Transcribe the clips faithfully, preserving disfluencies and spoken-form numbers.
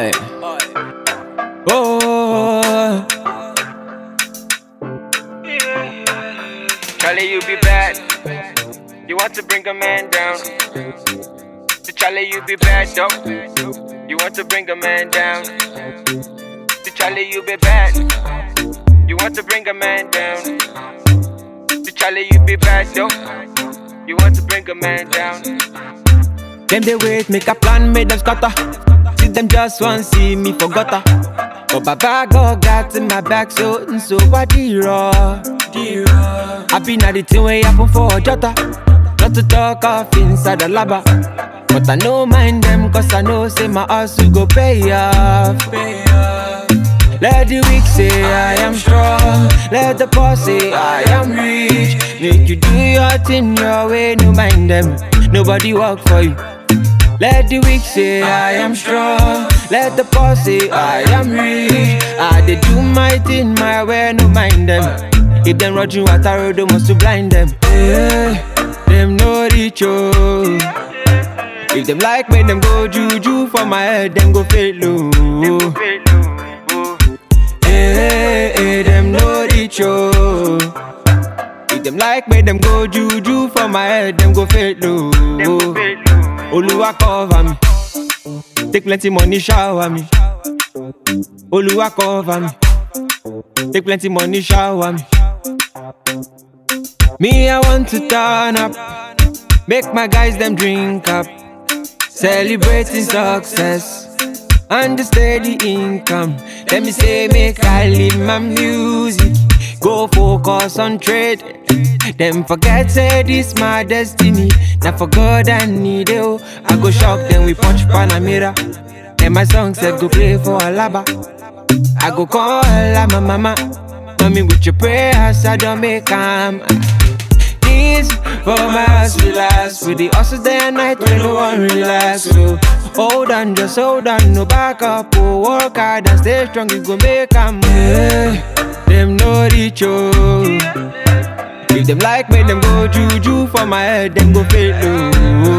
Oi. Oh. Charlie, you be bad. You want to bring a man down. Charlie, you be bad, though. You want to bring a man down. Charlie, you be bad. You want to bring a man down. Charlie, you be bad, though. You want to bring a man down. Them they wait, make a plan, make them scatter. See them just want see me for gutter. But Baba God got in my back, so and so what D-Raw. I been at the thing where happen for a jotter. Not to talk off inside the laba. But I know mind them, cause I know say my ass will go pay off. Let the weak say I am strong. Let the poor say I am rich. Make you do your thing your way, no mind them. Nobody work for you. Let the weak say I am strong. Let the poor say I am rich. I they do my thing my way, no mind them. If them run you at a road, they must to blind them. Hey, them no reach oh. If them like me, them go juju for my head, them go fade low. Hey, hey, them no reach oh. If them like me, them go juju for my head, them go fade low. Oluwa cover me, take plenty money shower me. Oluwa cover me, take plenty money shower me. Me I want to turn up, make my guys them drink up, celebrating success and the steady income. Let me say make I live my music, go focus on trade. Them forget say this my destiny. Now for God I need it. Oh. I go shock them we punch Panamera. And my song said go play for Alaba. I go call her my mama. Mommy with your prayers I don't make calm. This for my house relax. With the hustle day and night when no one relax. So hold on, just hold on, no back up. Oh, work hard and stay strong, you go make calm. Yeah, them no reach oh. If them like me, them go juju for my head, them go fade low.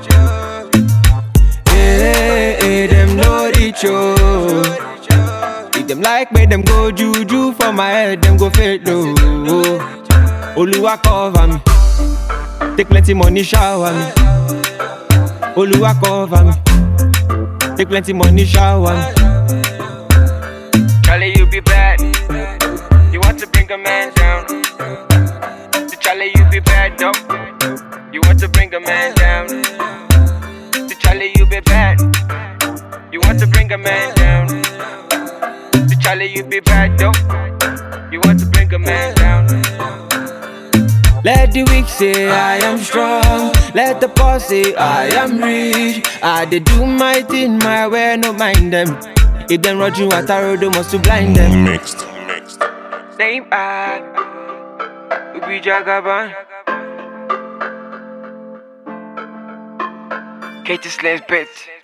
Hey, hey, them no reach oh. If them like me, them go juju for my head, them go fade low. Oluwa cover me, take plenty money shower me. Oluwa cover me, take plenty money shower me. Charlie, you be bad. You want to bring a man down. Charlie, you be bad, though. You want to bring a man down. Charlie, you be bad. You want to bring a man down. Charlie, you be bad, though. You want to bring a man down. Let the weak say I am strong. Let the poor say I am rich. I they do my thing my way, no mind them. If them run you at a road, they must to blind them. Mixed, mixed. Name bad. We be Jagaban. Katie Slim's bits.